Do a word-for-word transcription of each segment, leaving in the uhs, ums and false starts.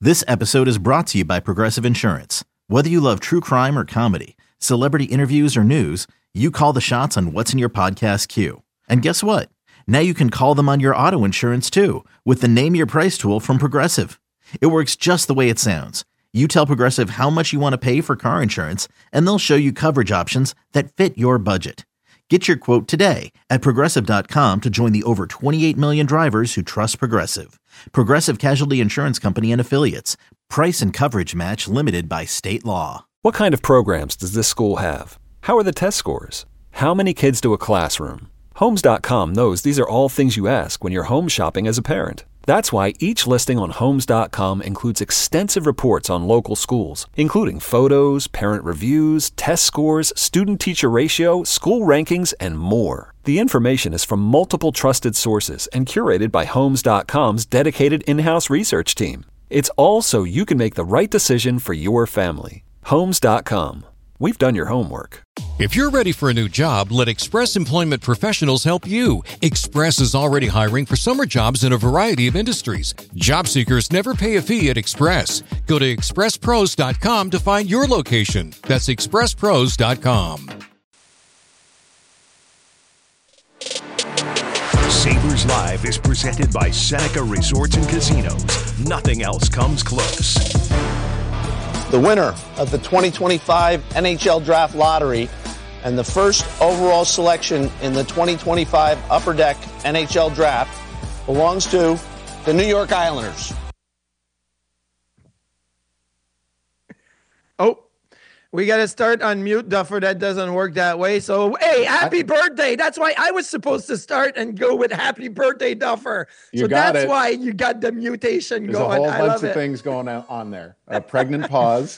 This episode is brought to you by Progressive Insurance. Whether you love true crime or comedy, celebrity interviews or news, you call the shots on what's in your podcast queue. And guess what? Now you can call them on your auto insurance too with the Name Your Price tool from Progressive. It works just the way it sounds. You tell Progressive how much you want to pay for car insurance, and they'll show you coverage options that fit your budget. Get your quote today at Progressive dot com to join the over twenty-eight million drivers who trust Progressive. Progressive Casualty Insurance Company and Affiliates. Price and coverage match limited by state law. What kind of programs does this school have? How are the test scores? How many kids to a classroom? Homes dot com knows these are all things you ask when you're home shopping as a parent. That's why each listing on Homes dot com includes extensive reports on local schools, including photos, parent reviews, test scores, student-teacher ratio, school rankings, and more. The information is from multiple trusted sources and curated by Homes dot com's dedicated in-house research team. It's all so you can make the right decision for your family. Homes dot com. We've done your homework. If you're ready for a new job, let Express Employment Professionals help you. Express is already hiring for summer jobs in a variety of industries. Job seekers never pay a fee at Express. Go to express pros dot com to find your location. That's express pros dot com. Sabres Live is presented by Seneca Resorts and Casinos. Nothing else comes close. The winner of the twenty twenty-five N H L Draft Lottery and the first overall selection in the twenty twenty-five Upper Deck N H L Draft belongs to the New York Islanders. Oh, we got to start on mute, Duffer. That doesn't work that way. So, hey, happy I, birthday. That's why I was supposed to start and go with happy birthday, Duffer. You so got that's it. why you got the mutation There's going. a whole I bunch love of it. things going on there. A pregnant pause.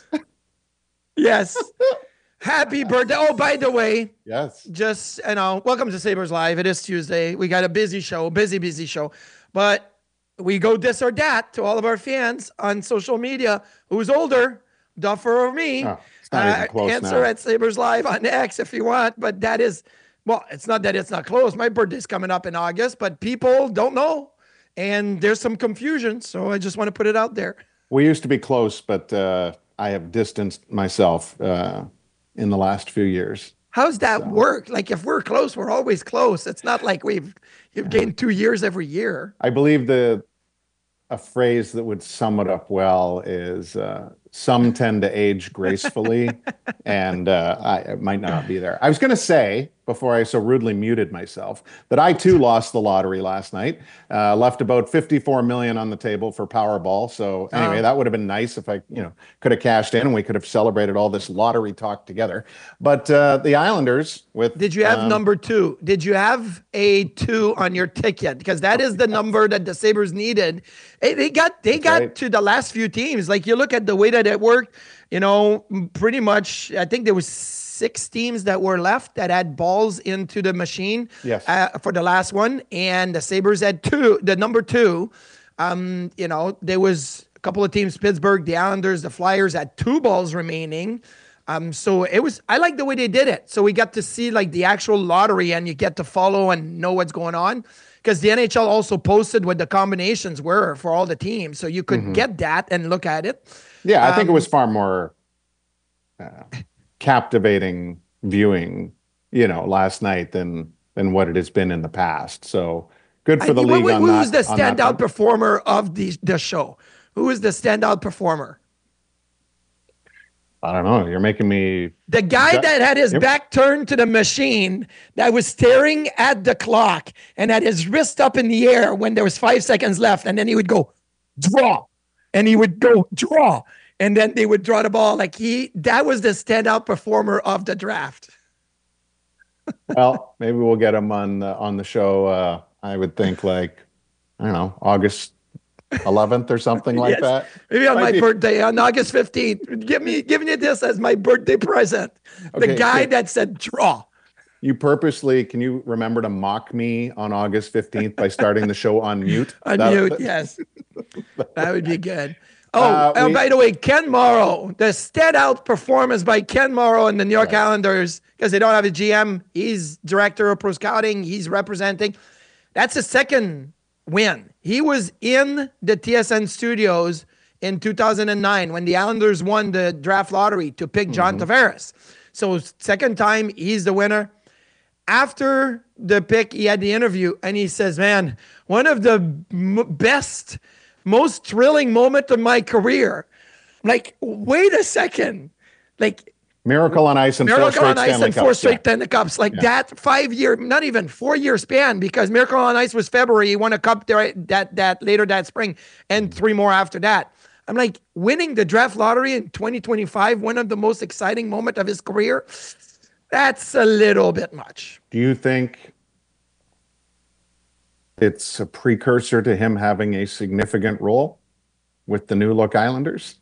Yes. Happy birthday. Oh, by the way, yes. Just, you know, welcome to Sabres Live. It is Tuesday. We got a busy show, busy, busy show. But we go this or that to all of our fans on social media. Who's older, Duffer or me? Oh, it's not even close uh, answer now. at Sabres Live on X if you want. But that is, well, it's not that it's not close. My birthday's coming up in August, but people don't know. And there's some confusion. So I just want to put it out there. We used to be close, but uh, I have distanced myself uh, in the last few years. How's that so. work? Like if we're close, we're always close. It's not like we've you've gained two years every year. I believe the a phrase that would sum it up well is uh, some tend to age gracefully, and uh, I it might not be there. I was going to say, before I so rudely muted myself, that I too lost the lottery last night. Uh, left about fifty-four million dollars on the table for Powerball. So anyway, Oh. that would have been nice if I, you know, could have cashed in and we could have celebrated all this lottery talk together. But uh, the Islanders with Did you have um, number two? Did you have a two on your ticket? Because that is the number that the Sabres needed. Hey, they got they got right. to the last few teams. Like you look at the way that it worked, you know, pretty much. I think there was six teams that were left that had balls into the machine. Yes. Uh, for the last one, and the Sabres had two. The number two, um, you know, there was a couple of teams: Pittsburgh, the Islanders, the Flyers had two balls remaining. Um, so it was, I like the way they did it. So we got to see like the actual lottery and you get to follow and know what's going on. Because the N H L also posted what the combinations were for all the teams. So you could Mm-hmm. get that and look at it. Yeah, I think it Um, was far more uh, captivating viewing, you know, last night than than what it has been in the past. So good for the I- league who, on who that. was the on that standout front. performer of the, the show? Who was the standout performer? I don't know. You're making me. The guy That- that had his Yep. back turned to the machine, that was staring at the clock and had his wrist up in the air when there was five seconds left. And then he would go, draw. And he would go, draw. And then they would draw the ball. Like he, that was the standout performer of the draft. Well, maybe we'll get him on the, on the show. Uh, I would think like I don't know, August eleventh or something like Yes. that. Maybe on Might my be- birthday, on August fifteenth. Give me, giving you this as my birthday present. The Okay, guy okay. that said draw. You purposely, can you remember to mock me on August fifteenth by starting the show on mute? On That- mute, that- yes. That would be good. Oh, Uh, oh we- by the way, Ken Morrow, the standout performance by Ken Morrow and the New York Right. Islanders, because they don't have a G M. He's director of pro scouting. He's representing. That's his second win. He was in the T S N studios in two thousand nine when the Islanders won the draft lottery to pick John mm-hmm. Tavares. So second time, he's the winner. After the pick, he had the interview, and he says, man, one of the m- best, most thrilling moment of my career. I'm like, wait a second. Like, Miracle on Ice and Miracle four straight on Ice Stanley and four Cups, straight yeah. Stanley Cups. Like yeah. that five-year, not even four-year span, because Miracle on Ice was February. He won a cup there that, that later that spring, and three more after that. I'm like, winning the draft lottery in twenty twenty-five, one of the most exciting moments of his career, that's a little bit much. Do you think it's a precursor to him having a significant role with the new look Islanders?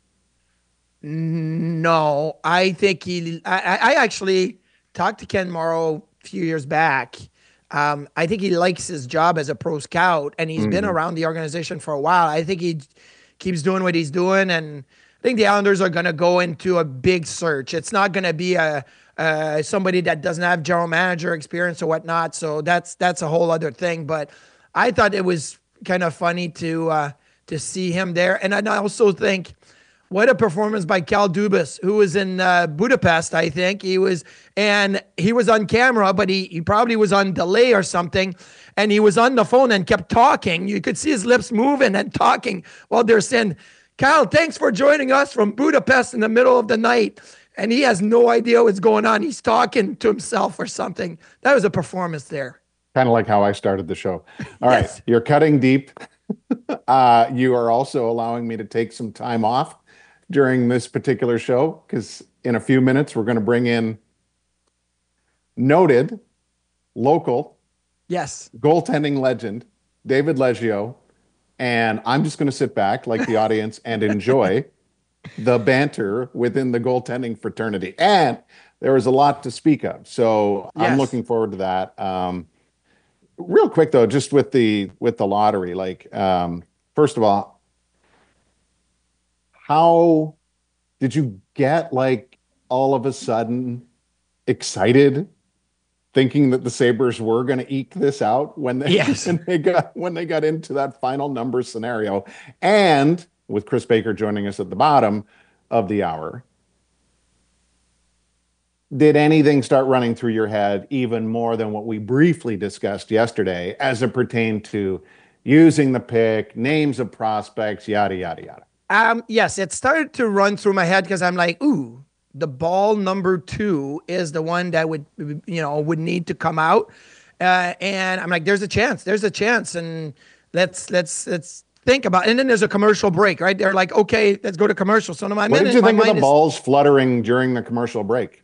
No, I think he, I, I actually talked to Ken Morrow a few years back. Um, I think he likes his job as a pro scout, and he's mm-hmm. been around the organization for a while. I think he keeps doing what he's doing, and I think the Islanders are going to go into a big search. It's not going to be a, uh, somebody that doesn't have general manager experience or whatnot. So that's, that's a whole other thing. But I thought it was kind of funny to, uh, to see him there. And I also think, what a performance by Cal Dubas, who was in uh, Budapest, I think. He was, and he was on camera, but he, he probably was on delay or something. And he was on the phone and kept talking. You could see his lips moving and talking while they're saying, Cal, thanks for joining us from Budapest in the middle of the night. And he has no idea what's going on. He's talking to himself or something. That was a performance there. Kind of like how I started the show. All Yes. right, you're cutting deep. uh, you are also allowing me to take some time off during this particular show, because in a few minutes we're going to bring in noted local Yes. goaltending legend David Leggio, and I'm just going to sit back like the audience and enjoy the banter within the goaltending fraternity. And there is a lot to speak of, so Yes. I'm looking forward to that. Um, real quick though, just with the with the lottery, like um, first of all, how did you get like all of a sudden excited, thinking that the Sabres were going to eke this out when they, Yes. when they got when they got into that final number scenario? And with Chris Baker joining us at the bottom of the hour, did anything start running through your head even more than what we briefly discussed yesterday as it pertained to using the pick, names of prospects, yada, yada, yada? Um, yes, it started to run through my head because I'm like, ooh, the ball number two is the one that would, you know, would need to come out. Uh, and I'm like, there's a chance, there's a chance. And let's, let's, let's think about it. And then there's a commercial break, right? They're like, okay, let's go to commercial. So in my What minute, did you my think of the mind is- balls fluttering during the commercial break?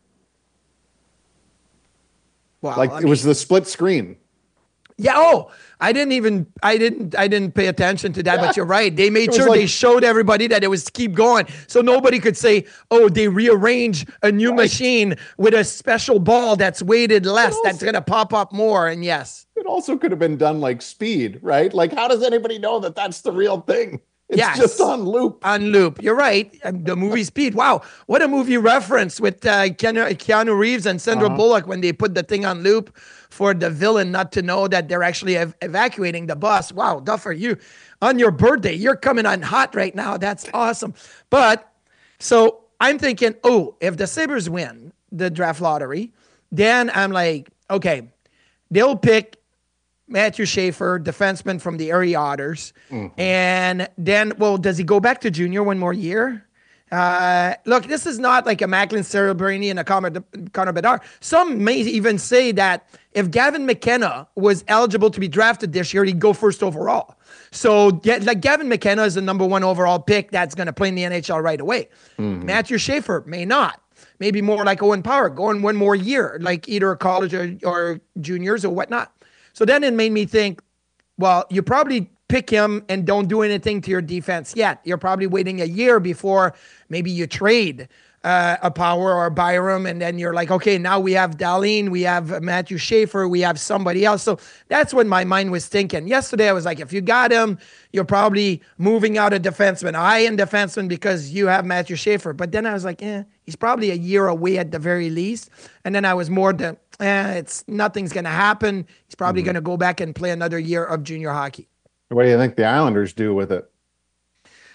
Well, Like I it was mean- the split screen. Yeah. Oh, I didn't even, I didn't, I didn't pay attention to that, Yeah. but you're right. They made It was sure like- they showed everybody that it was keep going. So nobody could say, oh, they rearrange a new Right. machine with a special ball that's weighted less, also- that's going to pop up more. And yes. It also could have been done like speed, right? Like, how does anybody know that that's the real thing? It's Yes. just on loop. On loop. You're right. Um, The movie Speed. Wow. What a movie reference with uh, Keanu, Keanu Reeves and Sandra Uh-huh. Bullock when they put the thing on loop for the villain not to know that they're actually ev- evacuating the bus. Wow, Duffer, you on your birthday, you're coming on hot right now. That's awesome. But so I'm thinking, oh, if the Sabres win the draft lottery, then I'm like, okay, they'll pick Matthew Schaefer, defenseman from the Erie Otters. Mm-hmm. And then, well, does he go back to junior one more year? Uh, look, this is not like a Macklin Cerebrini and a Connor, Connor Bedard. Some may even say that if Gavin McKenna was eligible to be drafted this year, he'd go first overall. So, yeah, like Gavin McKenna is the number one overall pick that's going to play in the N H L right away. Mm-hmm. Matthew Schaefer may not. Maybe more like Owen Power, going one more year, like either college or, or juniors or whatnot. So then it made me think, well, you probably pick him and don't do anything to your defense yet. You're probably waiting a year before maybe you trade uh, a Power or a Byram, and then you're like, okay, now we have Dahlin, we have Matthew Schaefer, we have somebody else. So that's what my mind was thinking. Yesterday, I was like, if you got him, you're probably moving out a defenseman, high-end defenseman, because you have Matthew Schaefer. But then I was like, eh, he's probably a year away at the very least. And then I was more the, eh, it's nothing's going to happen. He's probably mm-hmm. going to go back and play another year of junior hockey. What do you think the Islanders do with it?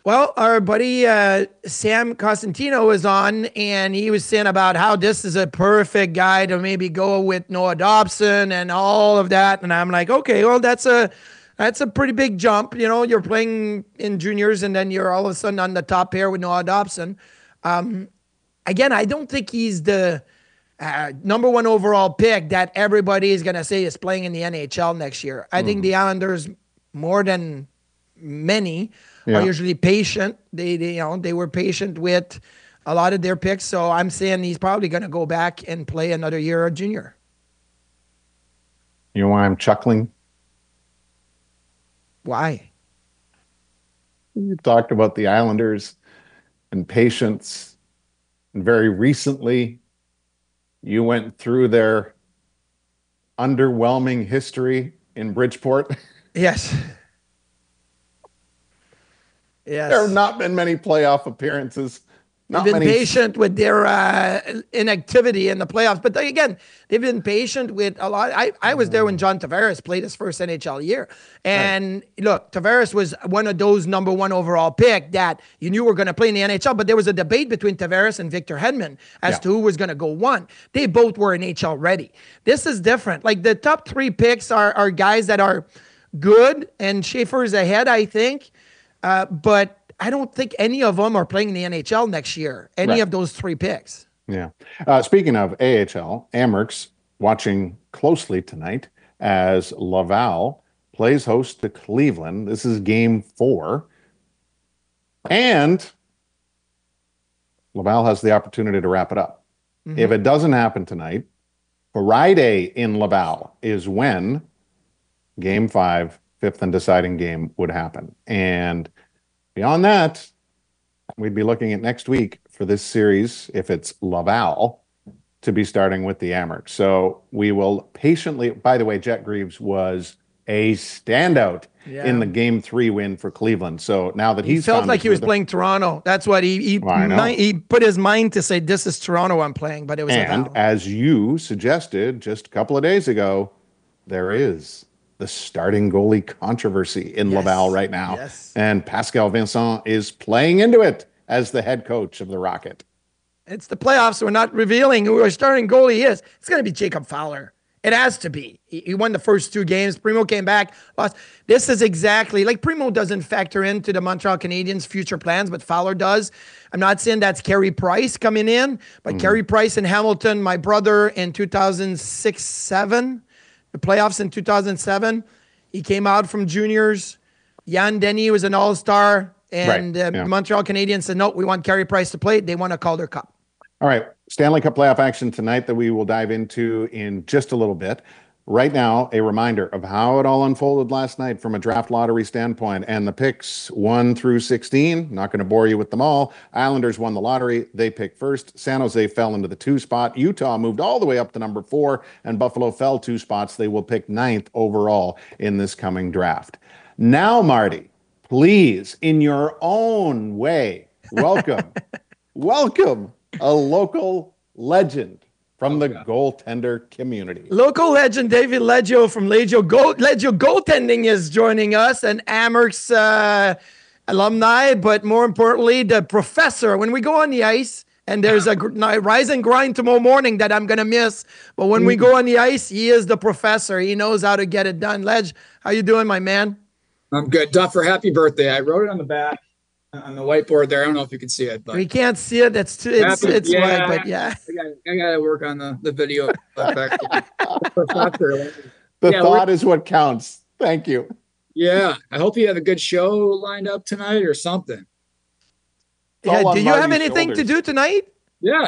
Well, our buddy uh, Sam Costantino was on, and he was saying about how this is a perfect guy to maybe go with Noah Dobson and all of that. And I'm like, okay, well, that's a that's a pretty big jump. You know, you're playing in juniors, and then you're all of a sudden on the top pair with Noah Dobson. Um, again, I don't think he's the uh, number one overall pick that everybody is going to say is playing in the N H L next year. I mm. think the Islanders, more than many, yeah. are usually patient. They, they, you know, they were patient with a lot of their picks. So I'm saying he's probably going to go back and play another year of junior. You know why I'm chuckling? Why? You talked about the Islanders and patience. And very recently, you went through their underwhelming history in Bridgeport. Yes. Yes. There have not been many playoff appearances. Not they've been many... patient with their uh, inactivity in the playoffs. But they, again, they've been patient with a lot. I, I was there when John Tavares played his first N H L year. And right. look, Tavares was one of those number one overall pick that you knew were going to play in the N H L. But there was a debate between Tavares and Victor Hedman as yeah. to who was going to go one. They both were N H L ready. This is different. Like the top three picks are, are guys that are good, and Schaefer's ahead, I think. Uh, but I don't think any of them are playing in the N H L next year. Any right. of those three picks. Yeah. Uh, speaking of A H L, Amerks watching closely tonight as Laval plays host to Cleveland. This is game four. And Laval has the opportunity to wrap it up. Mm-hmm. If it doesn't happen tonight, Friday in Laval is when game five, fifth and deciding game would happen. And beyond that, we'd be looking at next week for this series, if it's Laval, to be starting with the Amerks. So we will patiently, by the way, Jet Greaves was a standout yeah. in the game three win for Cleveland. So now that he's he felt like he was rhythm, playing Toronto. That's what he he, well, he put his mind to say, this is Toronto I'm playing, but it was And Laval. As you suggested just a couple of days ago, there is the starting goalie controversy in yes. Laval right now. Yes. And Pascal Vincent is playing into it as the head coach of the Rocket. It's the playoffs. So we're not revealing who our starting goalie is. It's going to be Jacob Fowler. It has to be. He, he won the first two games. Primo came back, lost. This is exactly, like Primo doesn't factor into the Montreal Canadiens' future plans, but Fowler does. I'm not saying that's Carey Price coming in, but mm. Carey Price in Hamilton, my brother in two thousand six seven, the playoffs in two thousand seven, he came out from juniors. Jan Denny was an all-star, and right. uh, yeah. Montreal Canadiens said, no, we want Carey Price to play. They want a Calder Cup. All right, Stanley Cup playoff action tonight that we will dive into in just a little bit. Right now, a reminder of how it all unfolded last night from a draft lottery standpoint, and the picks one through sixteen. Not going to bore you with them all. Islanders won the lottery. They picked first. San Jose fell into the two spot. Utah moved all the way up to number four, and Buffalo fell two spots. They will pick ninth overall in this coming draft. Now, Marty, please, in your own way, welcome, welcome a local legend from the goaltender community. Local legend David Leggio from Leggio Goal Leggio Goaltending is joining us, an Amerks uh, alumni, but more importantly, the professor. When we go on the ice, and there's a gr- rise and grind tomorrow morning that I'm going to miss, but when we go on the ice, he is the professor. He knows how to get it done. Ledge, how you doing, my man? I'm good. Duffer, happy birthday. I wrote it on the back. On the whitefboard there. I don't know if you can see it, but we can't see it. It's too, it's, happy, it's yeah, white, but yeah. I got to work on the, the video. the yeah, thought is what counts. Thank you. Yeah. I hope you have a good show lined up tonight or something. Yeah. Do you Marty's have anything shoulders. to do tonight? Yeah.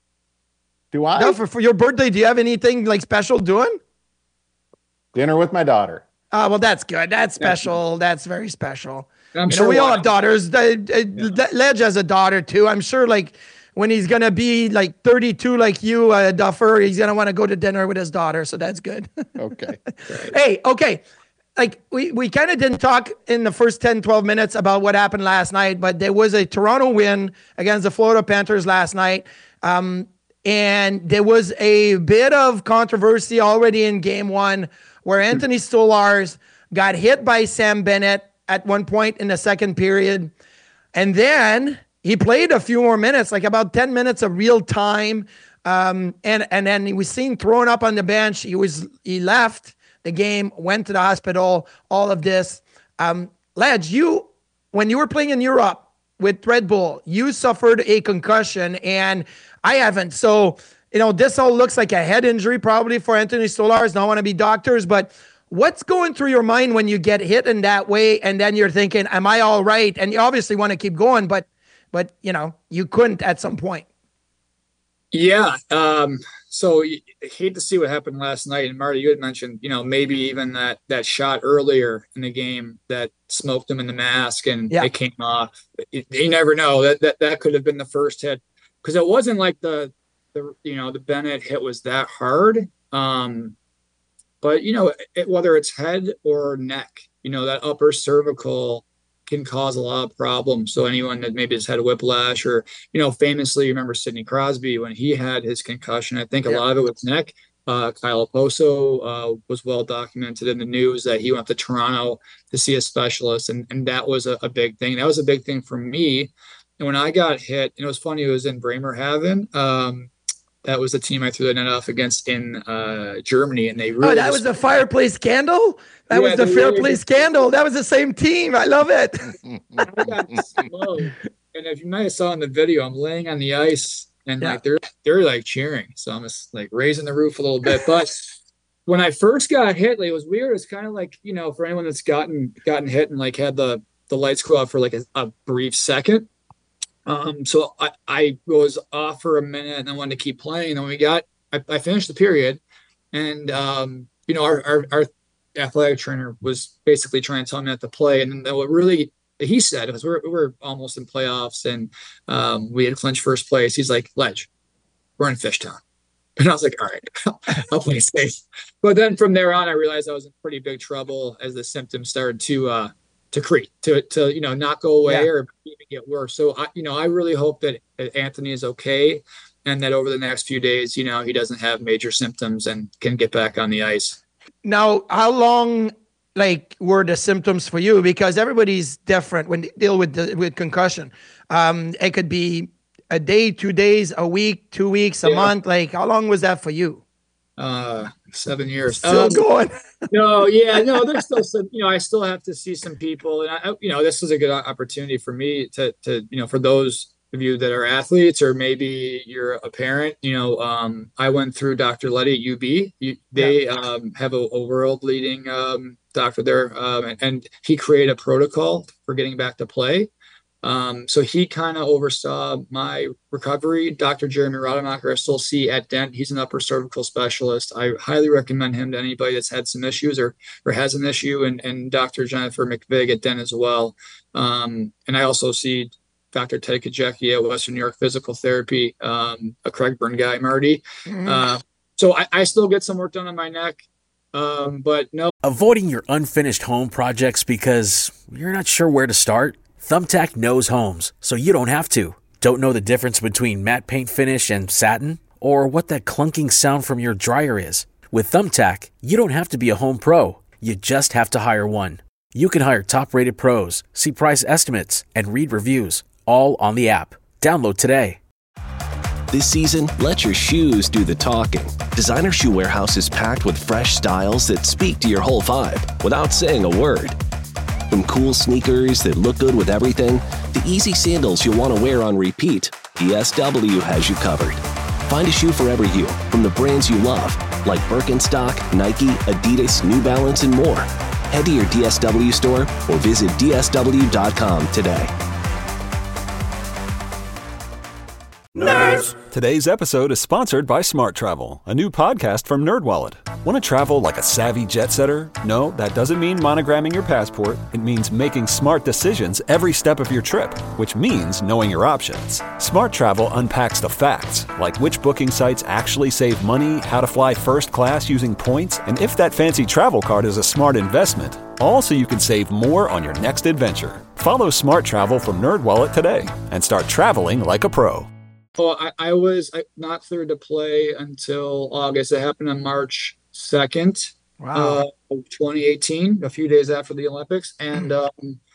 Do I? No, for, for your birthday, do you have anything like special doing? Dinner with my daughter. Oh, well, that's good. That's special. Yeah. That's very special. I'm you sure know, we why. all have daughters. Yeah. Ledge has a daughter too. I'm sure like when he's going to be like thirty-two, like you, uh, Duffer, he's going to want to go to dinner with his daughter. So that's good. Okay. Hey, okay. Like we, we kind of didn't talk in the first ten, twelve minutes about what happened last night, but there was a Toronto win against the Florida Panthers last night. Um, and there was a bit of controversy already in game one where Anthony Stolarz got hit by Sam Bennett at one point in the second period. And then he played a few more minutes, like about ten minutes of real time. Um, and, and then he was seen thrown up on the bench. He was, he left the game, went to the hospital, all of this. Um, Ledge, you, when you were playing in Europe with Red Bull, you suffered a concussion and I haven't. So, you know, this all looks like a head injury probably for Anthony Stolarz. Don't want to be doctors, but what's going through your mind when you get hit in that way? And then you're thinking, am I all right? And you obviously want to keep going, but, but you know, you couldn't at some point. Yeah. Um, so I hate to see what happened last night. And Marty, you had mentioned, you know, maybe even that, that shot earlier in the game that smoked him in the mask and yeah. it came off. You, you never know. That, that, that could have been the first hit. Cause it wasn't like the, the, you know, the Bennett hit was that hard. Um, but you know, it, whether it's head or neck, you know, that upper cervical can cause a lot of problems. So anyone that maybe has had a whiplash or, you know, famously, you remember Sidney Crosby when he had his concussion, I think a yeah. lot of it was neck. Uh, Kyle Oposo uh, was well documented in the news that he went to Toronto to see a specialist. And, and that was a, a big thing. That was a big thing for me. And when I got hit, and it was funny, it was in Bremerhaven. Um, that was the team I threw the net off against in uh, Germany. And they really Oh, that was the fireplace scandal? That yeah, was the fair really play scandal. That was the same team. I love it. I got slow. And if you might have saw in the video, I'm laying on the ice and yeah. like they're they're like cheering. So I'm just like raising the roof a little bit. But when I first got hit, like, it was weird. It's kind of like, you know, for anyone that's gotten gotten hit and like had the the lights go out for like a, a brief second. Um, so I, I was off for a minute and I wanted to keep playing. And then we got I, I finished the period and um, you know, our our our athletic trainer was basically trying to tell me not to play. And then what really he said was we're, we're almost in playoffs and um, we had clinched first place. He's like, Ledge, we're in Fishtown. And I was like, all right, I'll play safe. But then from there on, I realized I was in pretty big trouble as the symptoms started to, uh, to creep, to, to, you know, not go away yeah. or even get worse. So I, you know, I really hope that Anthony is okay. And that over the next few days, you know, he doesn't have major symptoms and can get back on the ice. Now, how long, like, were the symptoms for you? Because everybody's different when they deal with the, with concussion. Um, it could be a day, two days, a week, two weeks, a yeah. month. Like, how long was that for you? Uh, seven years. Still um, going. no, yeah, no. There's still some. You know, I still have to see some people, and I, you know, this was a good opportunity for me to, to, you know, for those of you that are athletes or maybe you're a parent, you know, um, I went through Doctor Letty at U B. You, they yeah. um, have a, a world leading um, doctor there, um, and, and he created a protocol for getting back to play. Um, so he kind of oversaw my recovery. Doctor Jeremy Rademacher, I still see at Dent. He's an upper cervical specialist. I highly recommend him to anybody that's had some issues or or has an issue, and, and Doctor Jennifer McVig at Dent as well. Um, and I also see Doctor Ted Kajecki at Western New York Physical Therapy, um, a Craigburn guy, Marty. Mm-hmm. Uh, so I, I still get some work done on my neck, um, but no. Avoiding your unfinished home projects because you're not sure where to start? Thumbtack knows homes, so you don't have to. Don't know the difference between matte paint finish and satin? Or what that clunking sound from your dryer is? With Thumbtack, you don't have to be a home pro. You just have to hire one. You can hire top-rated pros, see price estimates, and read reviews, all on the app. Download today. This season, let your shoes do the talking. Designer Shoe Warehouse is packed with fresh styles that speak to your whole vibe without saying a word. From cool sneakers that look good with everything, to easy sandals you'll want to wear on repeat, D S W has you covered. Find a shoe for every you from the brands you love, like Birkenstock, Nike, Adidas, New Balance, and more. Head to your D S W store or visit D S W dot com today. Nerds! Today's episode is sponsored by Smart Travel, a new podcast from NerdWallet. Want to travel like a savvy jet setter? No, that doesn't mean monogramming your passport. It means making smart decisions every step of your trip, which means knowing your options. Smart Travel unpacks the facts, like which booking sites actually save money, how to fly first class using points, and if that fancy travel card is a smart investment. All so you can save more on your next adventure. Follow Smart Travel from NerdWallet today and start traveling like a pro. Well, I, I was not cleared to play until August. It happened on March second, wow. uh, of twenty eighteen, a few days after the Olympics. And um,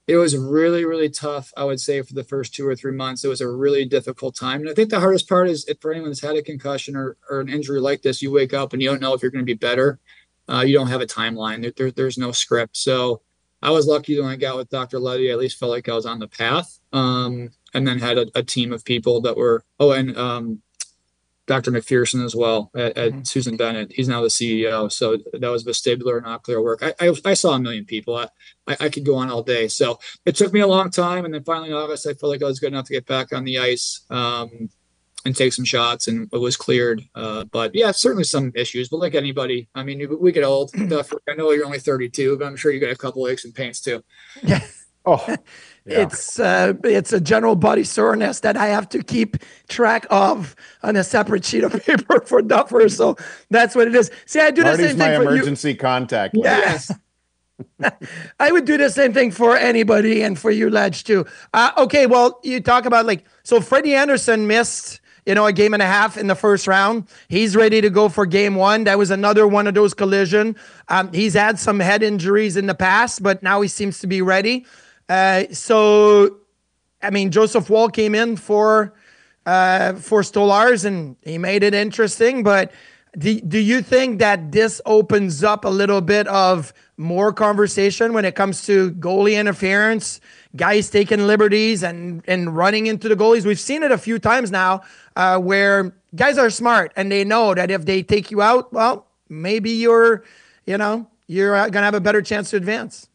it was really, really tough, I would say, for the first two or three months. It was a really difficult time. And I think the hardest part is if for anyone that's had a concussion or, or an injury like this, you wake up and you don't know if you're going to be better. Uh, you don't have a timeline. There, there, there's no script. So I was lucky when I got with Doctor Letty. I at least felt like I was on the path, um, and then had a, a team of people that were, oh, and um, Doctor McPherson as well at, at mm-hmm. Susan Bennett. He's now the C E O. So that was vestibular and ocular work. I, I, I saw a million people. I, I, I could go on all day. So it took me a long time. And then finally in August, I felt like I was good enough to get back on the ice um, and take some shots, and it was cleared. Uh, but yeah, certainly some issues, but like anybody, I mean, we get old. I know you're only thirty-two, but I'm sure you got a couple aches and pains too. Yeah. Oh, yeah. It's uh, it's a general body soreness that I have to keep track of on a separate sheet of paper for Duffer. So that's what it is. See, I do Marty's the same thing my for emergency you. contact. Yes. I would do the same thing for anybody and for you, Ledge, too. Uh, okay, well, you talk about like, so Freddie Anderson missed, you know, a game and a half in the first round. He's ready to go for game one. That was another one of those collision. Um, he's had some head injuries in the past, but now he seems to be ready. Uh, so, I mean, Joseph Woll came in for uh, for Stolarz, and he made it interesting. But do, do you think that this opens up a little bit of more conversation when it comes to goalie interference, guys taking liberties and, and running into the goalies? We've seen it a few times now uh, where guys are smart and they know that if they take you out, well, maybe you're, you know, you're going to have a better chance to advance.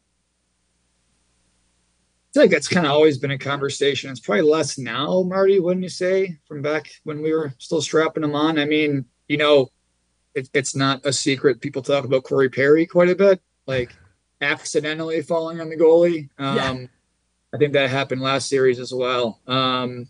I feel like that's kind of always been a conversation. It's probably less now, Marty, wouldn't you say, from back when we were still strapping them on? I mean, you know, it, it's not a secret. People talk about Corey Perry quite a bit, like accidentally falling on the goalie. Um, yeah. I think that happened last series as well. Um,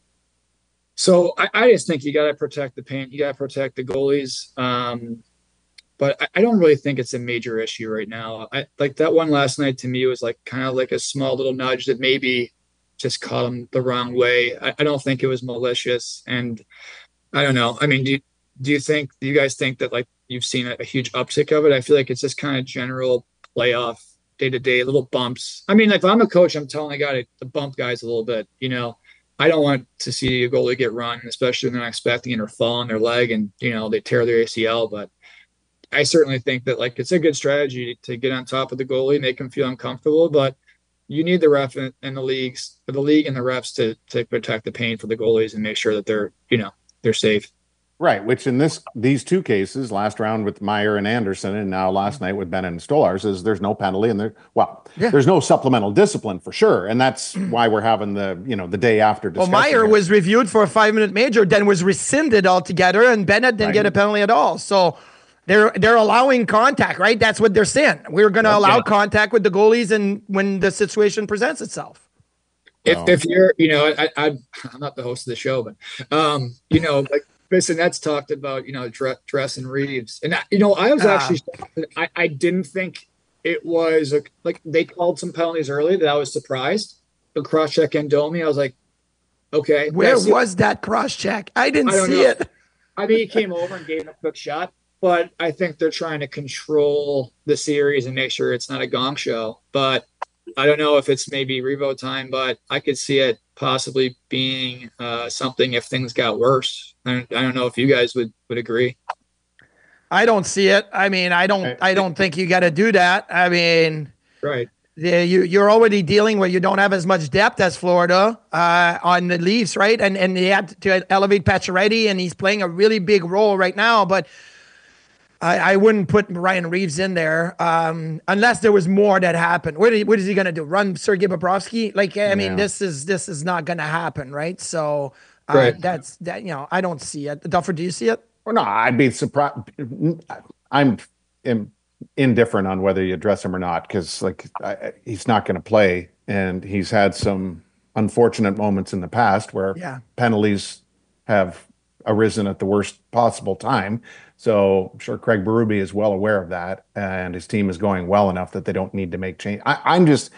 so I, I just think you got to protect the paint. You got to protect the goalies. Um, But I don't really think it's a major issue right now. I like that one last night to me was like kind of like a small little nudge that maybe just caught him the wrong way. I, I don't think it was malicious. And I don't know. I mean, do you, do you think, do you guys think that like you've seen a, a huge uptick of it? I feel like it's just kind of general playoff day to day little bumps. I mean, like if I'm a coach, I'm telling the guy to, to bump guys a little bit, you know. I don't want to see a goalie get run, especially when they're not expecting it or fall on their leg and, you know, they tear their A C L. But I certainly think that like it's a good strategy to get on top of the goalie, make him feel uncomfortable, but you need the ref and the leagues, the league and the refs to to protect the paint for the goalies and make sure that they're, you know, they're safe. Right. Which in this these two cases, last round with Meyer and Anderson, and now last night with Bennett and Stolarz, is there's no penalty and there well, yeah. there's no supplemental discipline for sure, and that's why we're having the you know the day after discussion. Well, Meyer here. was reviewed for a five minute major, then was rescinded altogether, and Bennett didn't right. get a penalty at all. So. They're they're allowing contact, right? That's what they're saying. We're going to okay. allow contact with the goalies, and when the situation presents itself. If if you're, you know, I, I I'm not the host of the show, but um, you know, like Bissonnette's talked about, you know, Dress and Reeves, and I, you know, I was actually uh, I I didn't think it was a, like they called some penalties early that I was surprised. The cross check and Domi, I was like, okay, where was that cross check? I didn't I see know. it. I mean, he came over and gave him a quick shot. But I think they're trying to control the series and make sure it's not a gong show. But I don't know if it's maybe revote time, but I could see it possibly being uh, something if things got worse. I don't, I don't know if you guys would, would agree. I don't see it. I mean, I don't I don't think you got to do that. I mean, right. The, you, you're already dealing where you don't have as much depth as Florida uh, on the Leafs, right? And, and they had to elevate Pacioretty, and he's playing a really big role right now. But I, I wouldn't put Ryan Reeves in there um, unless there was more that happened. What, what is he going to do? Run Sergei Bobrovsky? Like, I mean, yeah. this is this is not going to happen, right? So uh, right. that's that. You know, I don't see it. Duffer, do you see it? Well, no, I'd be surprised. I'm in, indifferent on whether you address him or not because, like, I, he's not going to play, and he's had some unfortunate moments in the past where yeah. penalties have arisen at the worst possible time. So I'm sure Craig Berube is well aware of that, and his team is going well enough that they don't need to make change. I, I'm just,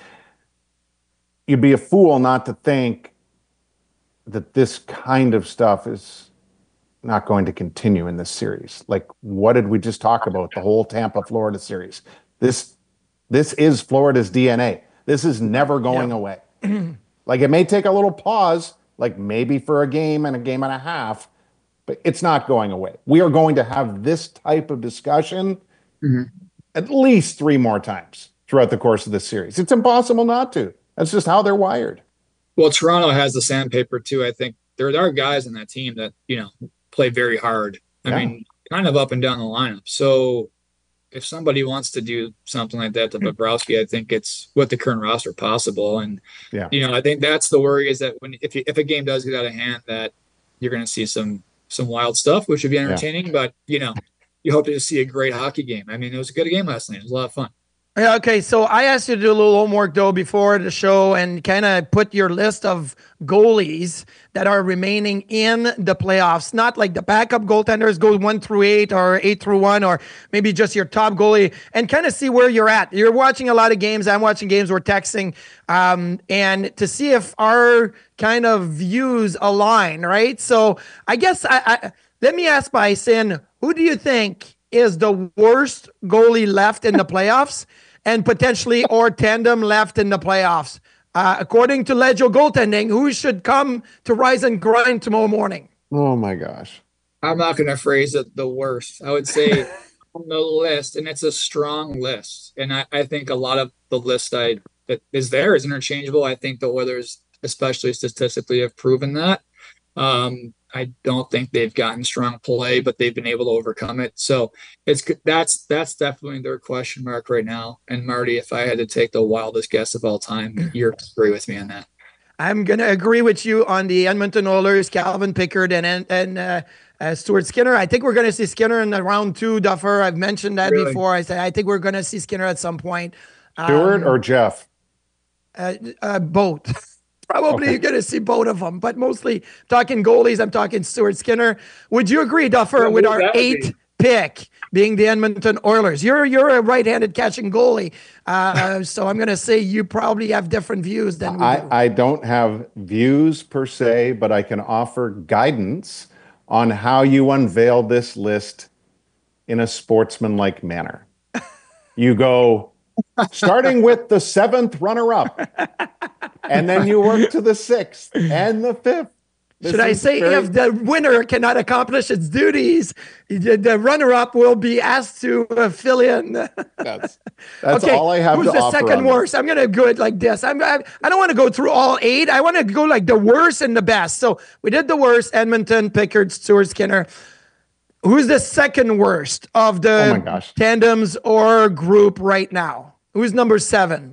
you'd be a fool not to think that this kind of stuff is not going to continue in this series. Like, what did we just talk about? The whole Tampa, Florida series. This, this is Florida's D N A. This is never going Yeah. away. Like, it may take a little pause, like maybe for a game and a game and a half, but it's not going away. We are going to have this type of discussion mm-hmm. at least three more times throughout the course of this series. It's impossible not to. That's just how they're wired. Well, Toronto has the sandpaper too. I think there are guys on that team that, you know, play very hard. I yeah. mean, kind of up and down the lineup. So if somebody wants to do something like that to Bobrovsky, I think it's with the current roster possible. And, yeah. you know, I think that's the worry is that when if you, if a game does get out of hand, that you're going to see some some wild stuff, which would be entertaining. Yeah. But, you know, you hope to just see a great hockey game. I mean, it was a good game last night. It was a lot of fun. Yeah, okay, so I asked you to do a little homework, though, before the show and kind of put your list of goalies that are remaining in the playoffs, not like the backup goaltenders go one through eight or eight through one, or maybe just your top goalie, and kind of see where you're at. You're watching a lot of games. I'm watching games. We're texting, um, and to see if our kind of views align, right? So I guess I, I let me ask by saying, who do you think is the worst goalie left in the playoffs? And potentially or tandem left in the playoffs. Uh, according to Legio Goaltending, who should come to rise and grind tomorrow morning? Oh, my gosh. I'm not going to phrase it the worst. I would say on the list, and it's a strong list. And I, I think a lot of the list I, that is there is interchangeable. I think the Oilers, especially statistically, have proven that. Um, I don't think they've gotten strong play, but they've been able to overcome it. So it's that's that's definitely their question mark right now. And Marty, if I had to take the wildest guess of all time, you're agree with me on that. I'm gonna agree with you on the Edmonton Oilers, Calvin Pickard, and and uh, uh, Stuart Skinner. I think we're gonna see Skinner in the round two. Duffer, I've mentioned that really? before. I said I think we're gonna see Skinner at some point. Stuart um, or Jeff? Uh, uh, both. Probably okay. You're going to see both of them, but mostly talking goalies, I'm talking Stuart Skinner. Would you agree, Duffer, yeah, with our eighth be? pick being the Edmonton Oilers? You're you're a right-handed catching goalie, uh, so I'm going to say you probably have different views than we I, do. I don't have views per se, but I can offer guidance on how you unveil this list in a sportsmanlike manner. You go, starting with the seventh runner-up. And then you work to the sixth and the fifth. This Should I say very... if the winner cannot accomplish its duties, the, the runner-up will be asked to uh, fill in? That's, that's okay, all I have who's to the offer. Second worst? I'm going to go it like this. I'm, I, I don't want to go through all eight. I want to go like the worst and the best. So we did the worst, Edmonton, Pickard, Stuart Skinner. Who's the second worst of the oh my gosh. tandems or group right now? Who's number seven?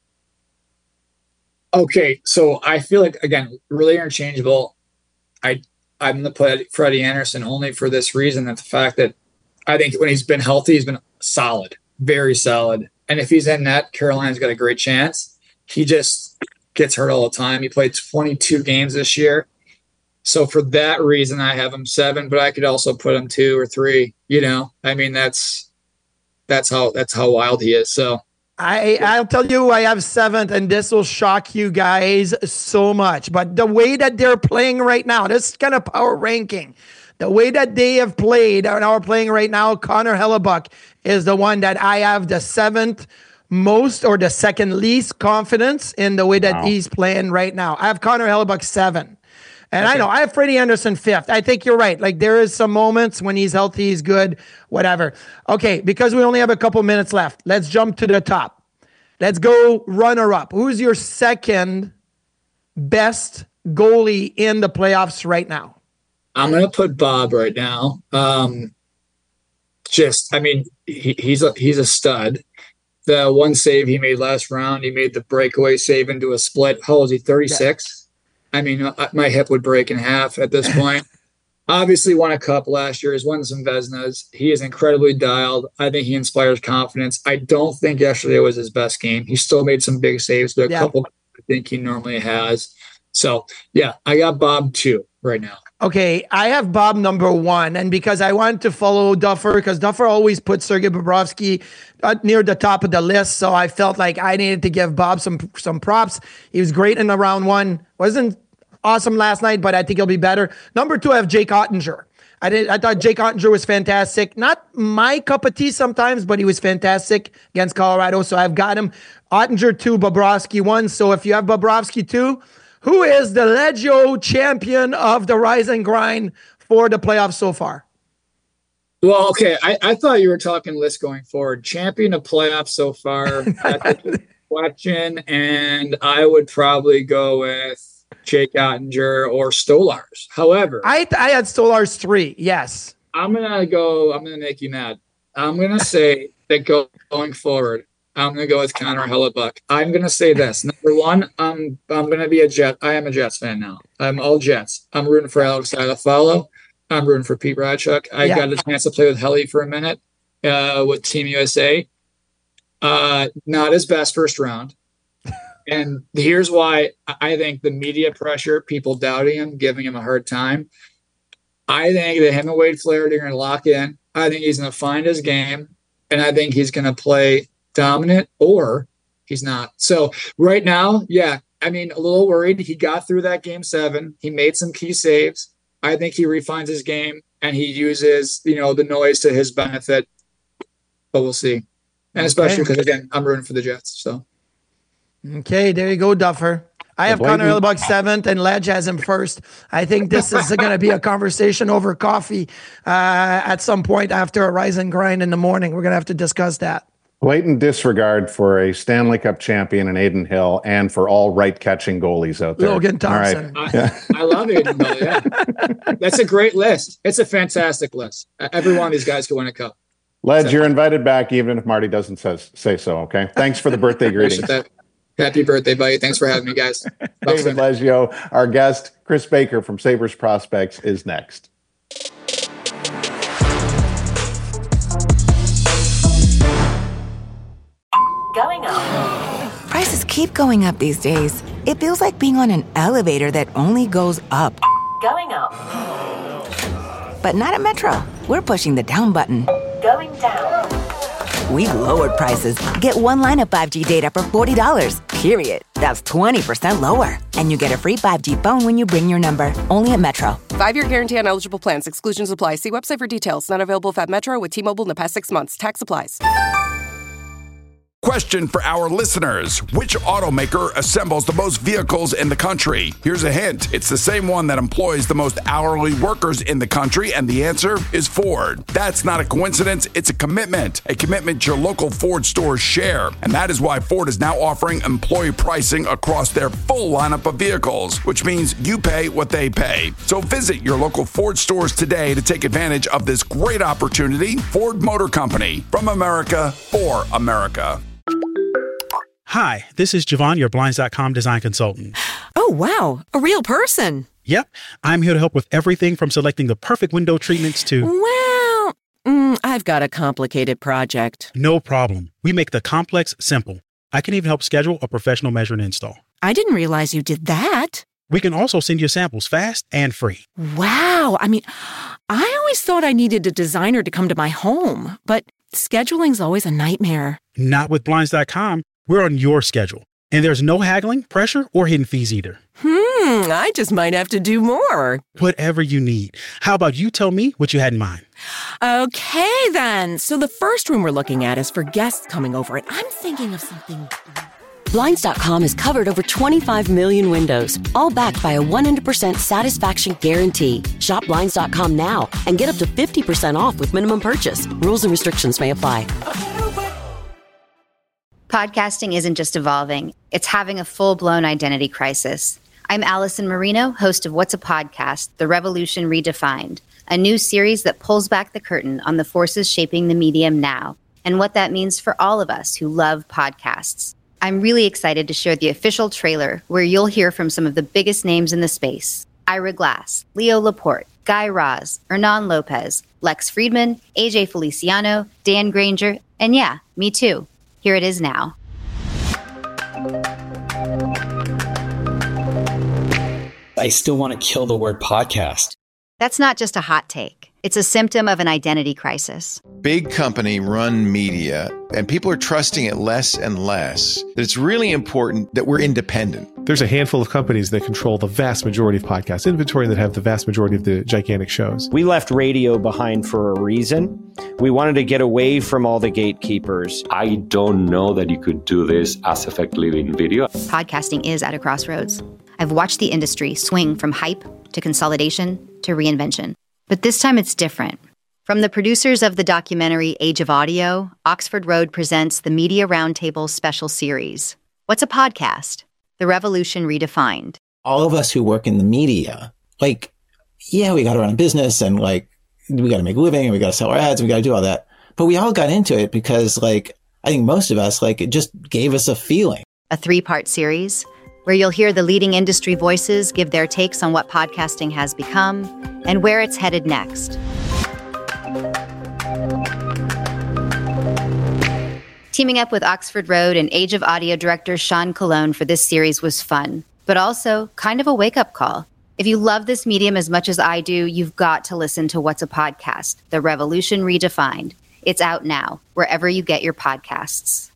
Okay, so I feel like, again, really interchangeable. I, I'm going to put Freddie Anderson only for this reason, that the fact that I think when he's been healthy, he's been solid, very solid. And if he's in net, Carolina's got a great chance. He just gets hurt all the time. He played twenty-two games this year. So for that reason, I have him seven, but I could also put him two or three, you know. I mean, that's that's how that's how wild he is. So I, I'll tell you, I have seventh, and this will shock you guys so much. But the way that they're playing right now, this kind of power ranking, the way that they have played and are playing right now, Connor Hellebuck is the one that I have the seventh most or the second least confidence in the way that wow. he's playing right now. I have Connor Hellebuck seven. And okay. I know I have Freddie Anderson fifth. I think you're right. Like there is some moments when he's healthy, he's good, whatever. Okay, because we only have a couple minutes left, let's jump to the top. Let's go runner up. Who's your second best goalie in the playoffs right now? I'm going to put Bob right now. Um, just, I mean, he, he's a he's a stud. The one save he made last round, he made the breakaway save into a split. How old is he? thirty-six. Yeah. I mean, my hip would break in half at this point. Obviously won a cup last year. He's won some Vezinas. He is incredibly dialed. I think he inspires confidence. I don't think yesterday was his best game. He still made some big saves, but a yeah. couple I think he normally has. So, yeah, I got Bob two right now. Okay, I have Bob number one, and because I want to follow Duffer, because Duffer always puts Sergei Bobrovsky uh, near the top of the list, so I felt like I needed to give Bob some some props. He was great in the round one. Wasn't awesome last night, but I think he'll be better. Number two, I have Jake Ottinger. I did. I thought Jake Ottinger was fantastic. Not my cup of tea sometimes, but he was fantastic against Colorado. So I've got him. Ottinger two, Bobrovsky one. So if you have Bobrovsky two, who is the Legio champion of the Rise and Grind for the playoffs so far? Well, okay. I, I thought you were talking list going forward. Champion of playoffs so far. That's a question, and I would probably go with Jake Ottinger or Stolarz. However, I I had Stolarz three. Yes, I'm gonna go. I'm gonna make you mad. I'm gonna say that go, going forward, I'm gonna go with Connor Hellebuyck. I'm gonna say this. Number one, I'm I'm gonna be a Jet. I am a Jets fan now. I'm all Jets. I'm rooting for Alex Iafallo. I'm rooting for Pete Radchuk. I yeah. got a chance to play with Helly for a minute uh, with Team U S A. Uh, not his best first round. And here's why I think the media pressure, people doubting him, giving him a hard time. I think that him and Wade Flaherty are going to lock in. I think he's going to find his game, and I think he's going to play dominant, or he's not. So right now, yeah, I mean, a little worried. He got through that game seven. He made some key saves. I think he refines his game, and he uses, you know, the noise to his benefit. But we'll see. And especially because, again, I'm rooting for the Jets. So, okay, there you go, Duffer. I have Connor Hellebuyck seventh and Ledge has him first. I think this is going to be a conversation over coffee uh, at some point after a Rise and Grind in the morning. We're going to have to discuss that. Blatant disregard for a Stanley Cup champion in Adin Hill and for all right-catching goalies out there. Logan Thompson. Right. I, I love Adin Hill, yeah. That's a great list. It's a fantastic list. Every one of these guys could win a cup. Ledge, so, you're invited back even if Marty doesn't says, say so, okay? Thanks for the birthday greetings. Happy birthday, buddy. Thanks for having me, guys. David Leggio, our guest, Chris Baker from Sabres Prospects, is next. Going up. Prices keep going up these days. It feels like being on an elevator that only goes up. Going up. But not at Metro. We're pushing the down button. Going down. We've lowered prices. Get one line of five G data for forty dollars, period. That's twenty percent lower. And you get a free five G phone when you bring your number. Only at Metro. Five-year guarantee on eligible plans. Exclusions apply. See website for details. Not available at Metro with T-Mobile in the past six months. Tax applies. Question for our listeners. Which automaker assembles the most vehicles in the country? Here's a hint. It's the same one that employs the most hourly workers in the country, and the answer is Ford. That's not a coincidence. It's a commitment. A commitment your local Ford stores share. And that is why Ford is now offering employee pricing across their full lineup of vehicles, which means you pay what they pay. So visit your local Ford stores today to take advantage of this great opportunity. Ford Motor Company. From America, for America. Hi, this is Javon, your Blinds dot com design consultant. Oh, wow. A real person. Yep. I'm here to help with everything from selecting the perfect window treatments to... Well, mm, I've got a complicated project. No problem. We make the complex simple. I can even help schedule a professional measure and install. I didn't realize you did that. We can also send you samples fast and free. Wow. I mean, I always thought I needed a designer to come to my home, but scheduling's always a nightmare. Not with Blinds dot com. We're on your schedule, and there's no haggling, pressure, or hidden fees either. Hmm, I just might have to do more. Whatever you need. How about you tell me what you had in mind? Okay, then. So the first room we're looking at is for guests coming over, and I'm thinking of something... Blinds dot com has covered over twenty-five million windows, all backed by a one hundred percent satisfaction guarantee. Shop Blinds dot com now and get up to fifty percent off with minimum purchase. Rules and restrictions may apply. Podcasting isn't just evolving, it's having a full-blown identity crisis. I'm Allison Marino, host of What's a Podcast? The Revolution Redefined, a new series that pulls back the curtain on the forces shaping the medium now and what that means for all of us who love podcasts. I'm really excited to share the official trailer where you'll hear from some of the biggest names in the space. Ira Glass, Leo Laporte, Guy Raz, Hernan Lopez, Lex Friedman, A J Feliciano, Dan Granger, and yeah, me too. Here it is now. I still want to kill the word podcast. That's not just a hot take. It's a symptom of an identity crisis. Big company run media, and people are trusting it less and less. That it's really important that we're independent. There's a handful of companies that control the vast majority of podcast inventory that have the vast majority of the gigantic shows. We left radio behind for a reason. We wanted to get away from all the gatekeepers. I don't know that you could do this as effectively in video. Podcasting is at a crossroads. I've watched the industry swing from hype to consolidation to reinvention. But this time it's different. From the producers of the documentary Age of Audio, Oxford Road presents the Media Roundtable special series. What's a podcast? The Revolution Redefined. All of us who work in the media, like, yeah, we got to run a business and like, we got to make a living and we got to sell our ads and we got to do all that. But we all got into it because like, I think most of us, like, it just gave us a feeling. A three-part series where you'll hear the leading industry voices give their takes on what podcasting has become and where it's headed next. Teaming up with Oxford Road and Age of Audio director Sean Colon for this series was fun, but also kind of a wake-up call. If you love this medium as much as I do, you've got to listen to What's a Podcast? The Revolution Redefined. It's out now, wherever you get your podcasts.